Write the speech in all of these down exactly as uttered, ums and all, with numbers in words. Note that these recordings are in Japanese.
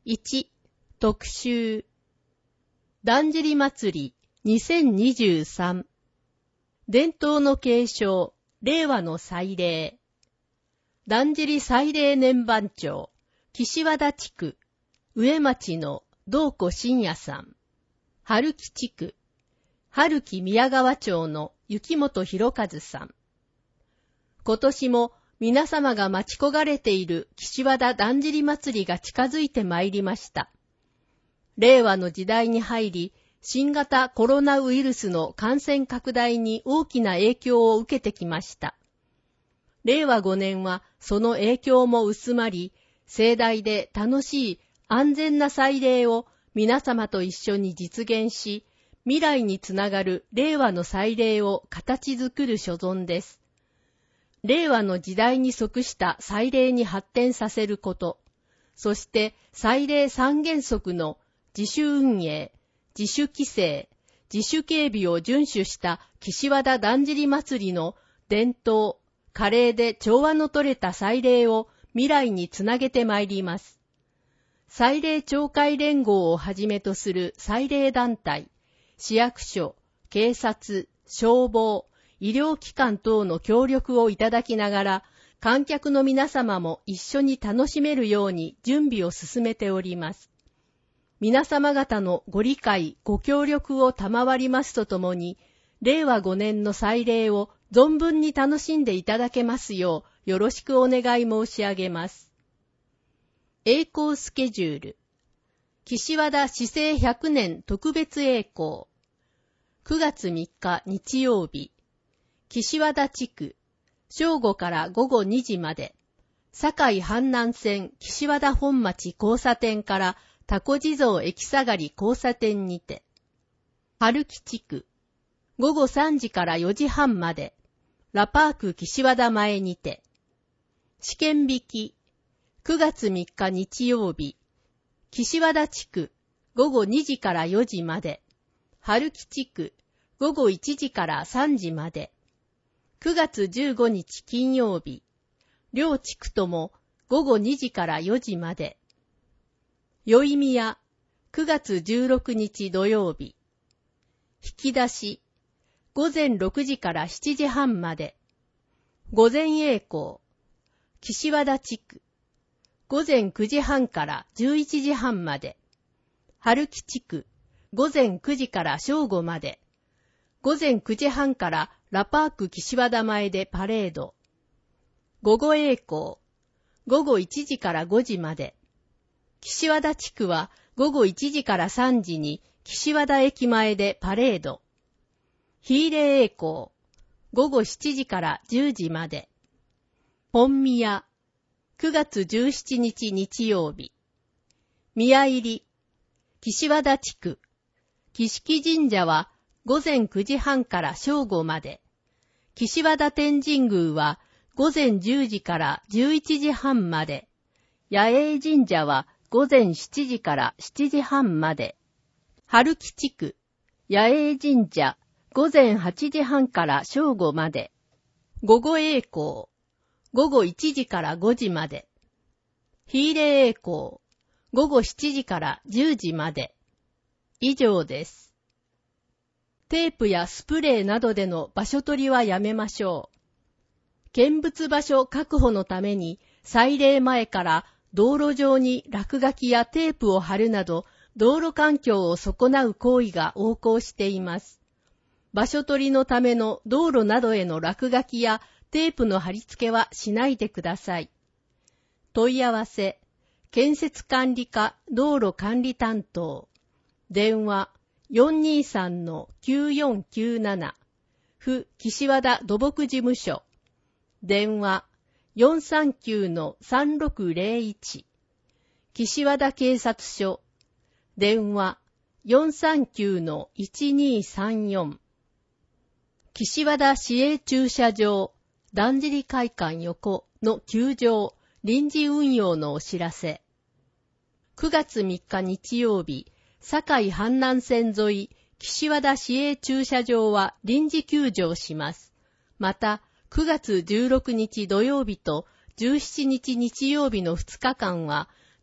いち、特集。だんじり祭りにせんにじゅうさん。伝統の継承、令和の祭礼。だんじり祭礼年番長、岸和田地区、上町の道子信也さん。春木地区、春木宮川町の雪本博和さん。今年も皆様が待ち焦がれている岸和田だんじり祭りが近づいてまいりました。令和の時代に入り、新型コロナウイルスの感染拡大に大きな影響を受けてきました。令和ごねんはその影響も薄まり、盛大で楽しい安全な祭礼を皆様と一緒に実現し、未来につながる令和の祭礼を形作る所存です。令和の時代に即した祭礼に発展させること、そして祭礼三原則の自主運営、自主規制、自主警備を遵守した岸和田だんじり祭りの伝統、華麗で調和の取れた祭礼を未来につなげてまいります。祭礼協会連合をはじめとする祭礼団体、市役所、警察、消防、医療機関等の協力をいただきながら、観客の皆様も一緒に楽しめるように準備を進めております。皆様方のご理解、ご協力を賜りますとともに、令和ごねんの祭礼を存分に楽しんでいただけますよう、よろしくお願い申し上げます。栄光スケジュール。岸和田市政ひゃくねん特別栄光。くがつみっか日曜日。岸和田地区、正午からごごにじまで、堺阪南線岸和田本町交差点からタコ地蔵駅下がり交差点にて、春木地区、ごごさんじからよじはんまで、ラパーク岸和田前にて、試験引き、くがつみっか日曜日、岸和田地区、ごごにじからよじまで、春木地区、ごごいちじからさんじまで、くがつじゅうごにち金曜日、両地区ともごごにじからよじまで。宵宮、くがつじゅうろくにち土曜日。引き出し、ごぜんろくじからしちじはんまで。午前栄光、岸和田地区、ごぜんくじはんからじゅういちじはんまで。春木地区、ごぜんくじから正午まで。ごぜんくじはんからラパーク岸和田前でパレード。午後栄光、ごごいちじからごじまで。岸和田地区はごごいちじからさんじに岸和田駅前でパレード。日入れ栄光、ごごしちじからじゅうじまで。本宮、くがつじゅうしちにち日曜日。宮入り、岸和田地区、木敷神社はごぜんくじはんから正午まで。岸和田天神宮はごぜんじゅうじからじゅういちじはんまで。野営神社はごぜんしちじからしちじはんまで。春木地区、野営神社ごぜんはちじはんから正午まで。午後栄光、ごごいちじからごじまで。日入れ栄光、ごごしちじからじゅうじまで。以上です。テープやスプレーなどでの場所取りはやめましょう。見物場所確保のために祭礼前から道路上に落書きやテープを貼るなど道路環境を損なう行為が横行しています。場所取りのための道路などへの落書きやテープの貼り付けはしないでください。問い合わせ、建設管理課道路管理担当、電話、よんにーさんのきゅうよんきゅうなな、府岸和田土木事務所、電話 よんさんきゅうのさんろくぜろいち、岸和田警察署、電話 よんさんきゅうのいちにーさんよん、岸和田市営駐車場、だんじり会館横の休場、臨時運用のお知らせ。くがつみっか日曜日、堺阪南線沿い、岸和田市営駐車場は臨時休場します。また、くがつじゅうろくにち土曜日とじゅうしちにち日曜日のふつかかんは、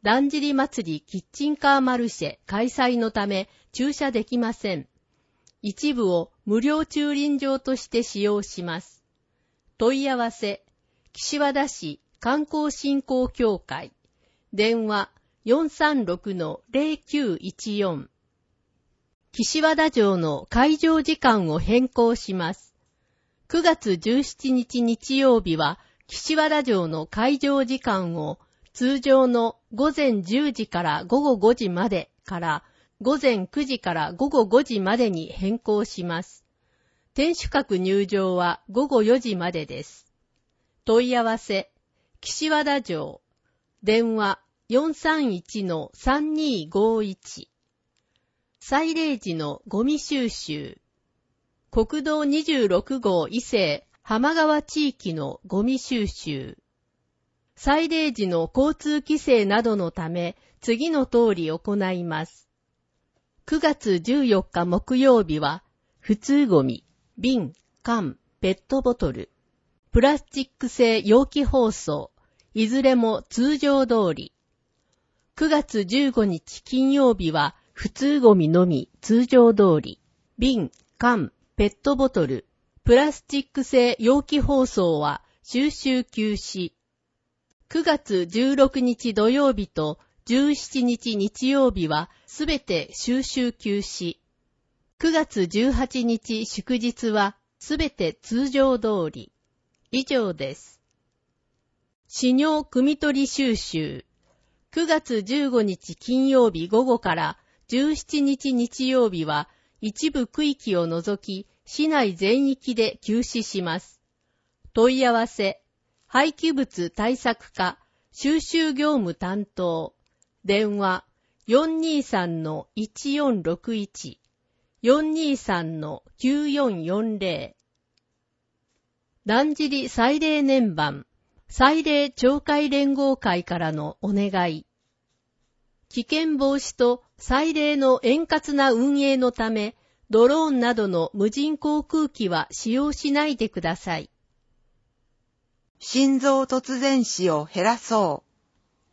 だんじり祭りキッチンカーマルシェ開催のため駐車できません。一部を無料駐輪場として使用します。問い合わせ、岸和田市観光振興協会。電話 よんさんろくのゼロきゅういちよん。岸和田城の開場時間を変更します。くがつじゅうしちにち日曜日は岸和田城の開場時間を通常のごぜんじゅうじからごごごじまでからごぜんくじからごごごじまでに変更します。天守閣入場はごごよじまでです。問い合わせ、岸和田城。電話 よんさんいちのさんにーごいち。祭礼時のゴミ収集。国道にじゅうろくごう伊勢浜川地域のゴミ収集。祭礼時の交通規制などのため次の通り行います。くがつじゅうよっか木曜日は普通ゴミ、瓶、缶、ペットボトル、プラスチック製容器包装、いずれも通常通り。くがつじゅうごにち金曜日は普通ゴミのみ通常通り、瓶、缶、ペットボトル、プラスチック製容器包装は収集休止。くがつじゅうろくにち土曜日とじゅうしちにち日曜日はすべて収集休止。くがつじゅうはちにち祝日はすべて通常通り。以上です。飼料汲み取り収集。くがつじゅうごにち金曜日午後からじゅうしちにち日曜日は一部区域を除き市内全域で休止します。問い合わせ、廃棄物対策課収集業務担当。電話 よんにーさんのいちよんろくいち、よんにーさんのきゅうよんよんぜろ。だんじり祭礼年番、祭礼町会連合会からのお願い。危険防止と祭礼の円滑な運営のため、ドローンなどの無人航空機は使用しないでください。 心臓突然死を減らそう。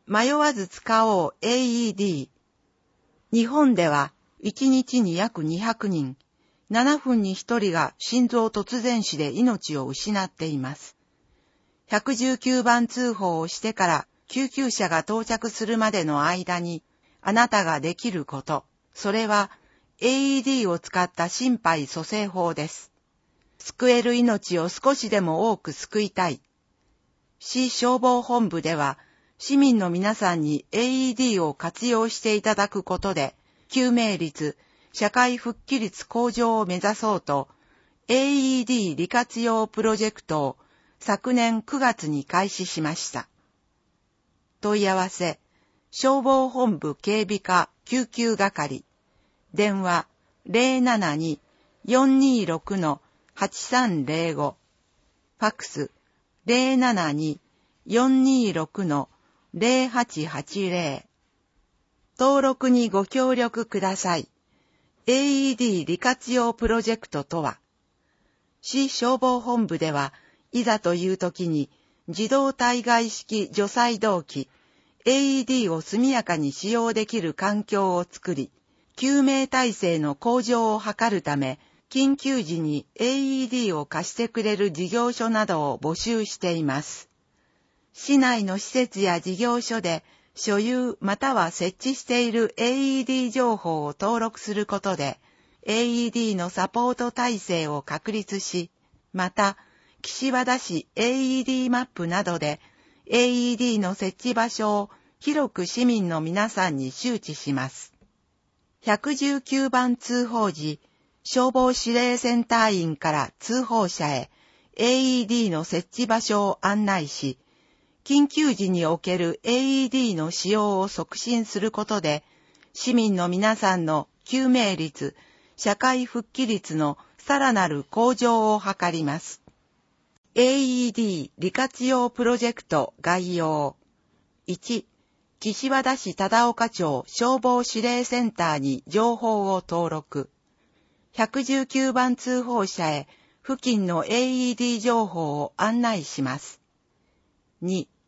迷わず使おう エーイーディー。日本ではいちにちに約にひゃくにん、ななふんにひとりが心臓突然死で命を失っています。ひゃくじゅうきゅうばん通報をしてから救急車が到着するまでの間に、あなたができること、それは エーイーディー を使った心肺蘇生法です。救える命を少しでも多く救いたい。市消防本部では、市民の皆さんに エーイーディー を活用していただくことで、救命率、社会復帰率向上を目指そうと、エーイーディー 利活用プロジェクトを昨年くがつに開始しました。問い合わせ、消防本部警備課救急係、電話 ゼロななに よんにーろく はちさんゼロご、ファックスゼロななに よんにーろく ゼロはちはちゼロ。登録にご協力ください。エーイーディー 利活用プロジェクトとは、市消防本部では、いざという時に自動対外式除細動器 エーイーディー を速やかに使用できる環境を作り、救命体制の向上を図るため、緊急時に エーイーディー を貸してくれる事業所などを募集しています。市内の施設や事業所で所有または設置している エーイーディー 情報を登録することで、エーイーディー のサポート体制を確立し、また、岸和田市 エーイーディー マップなどで エーイーディー の設置場所を広く市民の皆さんに周知します。ひゃくじゅうきゅうばん通報時、消防指令センター員から通報者へ エーイーディー の設置場所を案内し、緊急時における エーイーディー の使用を促進することで、市民の皆さんの救命率、社会復帰率のさらなる向上を図ります。エーイーディー 利活用プロジェクト概要。いち、岸和田市忠岡町消防指令センターに情報を登録。ひゃくじゅうきゅうばん通報者へ付近の エーイーディー 情報を案内します。に、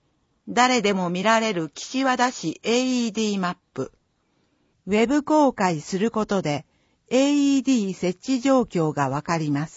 誰でも見られる岸和田市 エーイーディー マップ。ウェブ公開することで エーイーディー 設置状況がわかります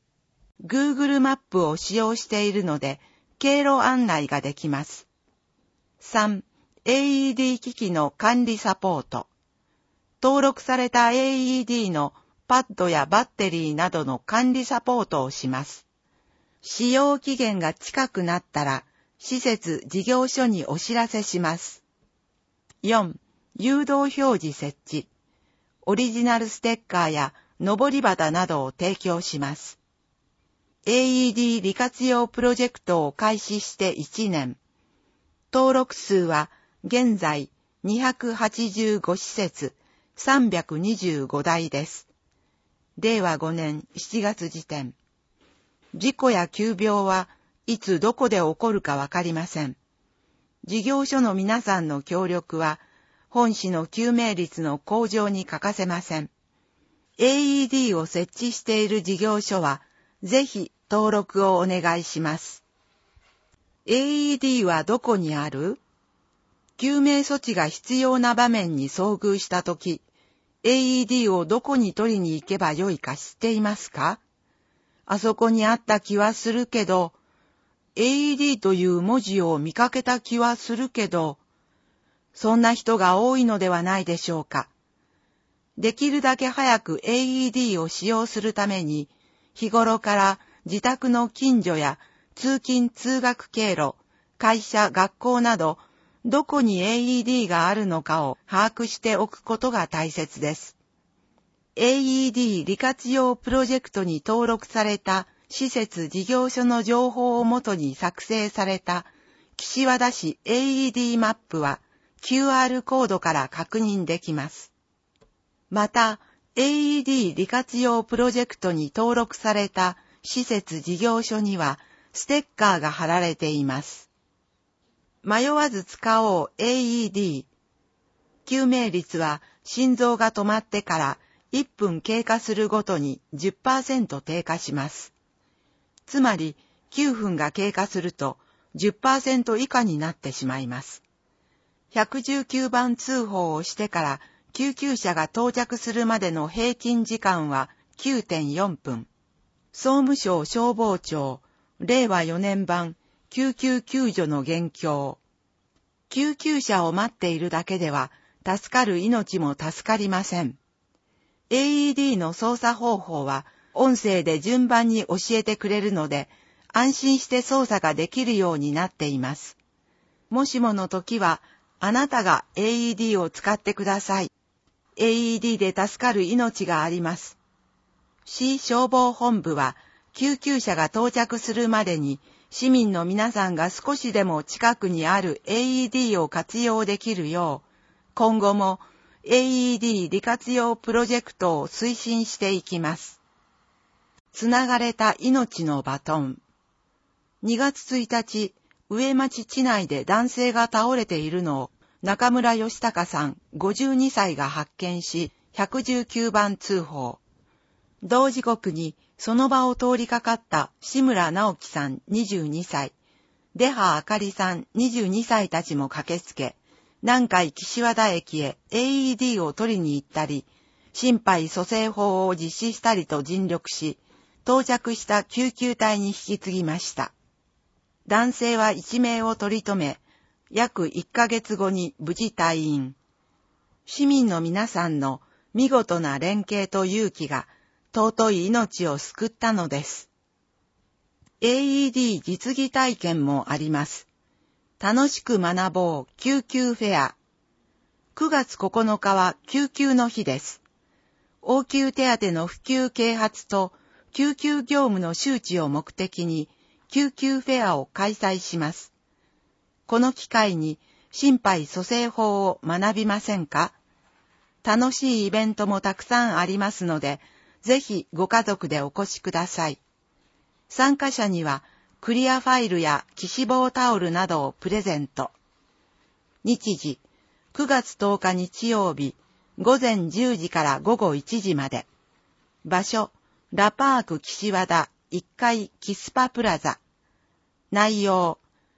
。Google マップを使用しているので経路案内ができます。さん. エーイーディー 機器の管理サポート。登録された エーイーディー のパッドやバッテリーなどの管理サポートをします。使用期限が近くなったら、施設事業所にお知らせします。よん. 誘導表示設置。オリジナルステッカーや上り旗などを提供します。エーイーディー 利活用プロジェクトを開始していちねん。登録数は現在にひゃくはちじゅうご施設さんびゃくにじゅうごだいです。れいわごねんしちがつ時点。事故や急病はいつどこで起こるかわかりません。事業所の皆さんの協力は本市の救命率の向上に欠かせません。エーイーディー を設置している事業所はぜひ登録をお願いします。エーイーディー はどこにある？救命措置が必要な場面に遭遇したとき、エーイーディー をどこに取りに行けばよいか知っていますか？あそこにあった気はするけど、エーイーディー という文字を見かけた気はするけど、そんな人が多いのではないでしょうか。できるだけ早く エーイーディー を使用するために、日頃から自宅の近所や通勤通学経路、会社、学校など、どこに エーイーディー があるのかを把握しておくことが大切です。エーイーディー 利活用プロジェクトに登録された施設事業所の情報をもとに作成された岸和田市 エーイーディー マップは キューアール コードから確認できます。また、エーイーディー 利活用プロジェクトに登録された施設事業所にはステッカーが貼られています。迷わず使おう エーイーディー。救命率は心臓が止まってからいっぷん経過するごとに じゅっパーセント 低下します。つまりきゅうふんが経過すると じゅっパーセント 以下になってしまいます。いちいちきゅうばん通報をしてから救急車が到着するまでの平均時間は きゅうてんよんぷん。総務省消防庁れいわよねん版救急救助の現況。救急車を待っているだけでは助かる命も助かりません。エーイーディー の操作方法は音声で順番に教えてくれるので安心して操作ができるようになっています。もしもの時はあなたが エーイーディー を使ってください。エーイーディー で助かる命があります。市消防本部は救急車が到着するまでに市民の皆さんが少しでも近くにある エーイーディー を活用できるよう今後もエーイーディー 利活用プロジェクトを推進していきます。つながれた命のバトン。にがつついたち、上町地内で男性が倒れているのを中村義隆さんごじゅうにさいが発見し、いちいちきゅうばん通報。同時刻にその場を通りかかった志村直樹さんにじゅうにさい、出羽あかりさんにじゅうにさいたちも駆けつけ、南海岸和田駅へ エーイーディー を取りに行ったり、心肺蘇生法を実施したりと尽力し、到着した救急隊に引き継ぎました。男性は一命を取り留め、約いっかげつごに無事退院。市民の皆さんの見事な連携と勇気が尊い命を救ったのです。エーイーディー 実技体験もあります。楽しく学ぼう救急フェア。くがつここのかは救急の日です。応急手当の普及啓発と救急業務の周知を目的に救急フェアを開催します。この機会に心肺蘇生法を学びませんか？楽しいイベントもたくさんありますので、ぜひご家族でお越しください。参加者にはクリアファイルや岸棒タオルなどをプレゼント。日時、くがつとおか日曜日、ごぜんじゅうじからごごいちじまで。場所、ラパーク岸和田いっかいキスパプラザ。内容、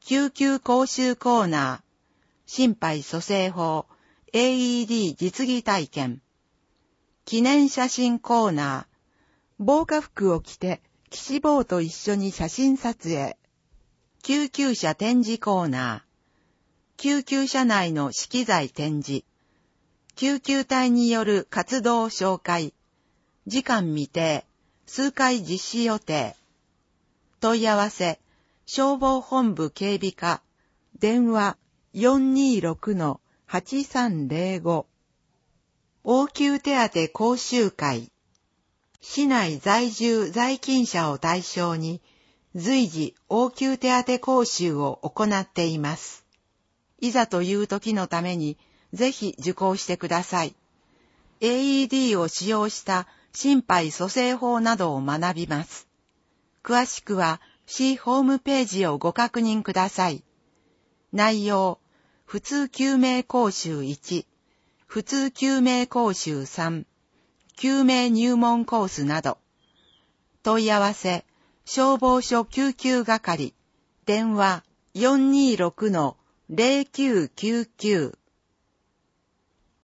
救急講習コーナー、心肺蘇生法、エーイーディー 実技体験、記念写真コーナー、防火服を着て岸坊と一緒に写真撮影、救急車展示コーナー、救急車内の資機材展示、救急隊による活動紹介、時間未定、数回実施予定。問い合わせ、消防本部警備課、電話 よんにーろくのはちさんぜろご。応急手当講習会。市内在住在勤者を対象に、随時応急手当講習を行っています。いざという時のために、ぜひ受講してください。エーイーディー を使用した心肺蘇生法などを学びます。詳しくは市ホームページをご確認ください。内容、普通救命講習いち、普通救命講習さん、救命入門コースなど。問い合わせ、消防署救急係、電話 よんにーろくのぜろきゅうきゅうきゅう。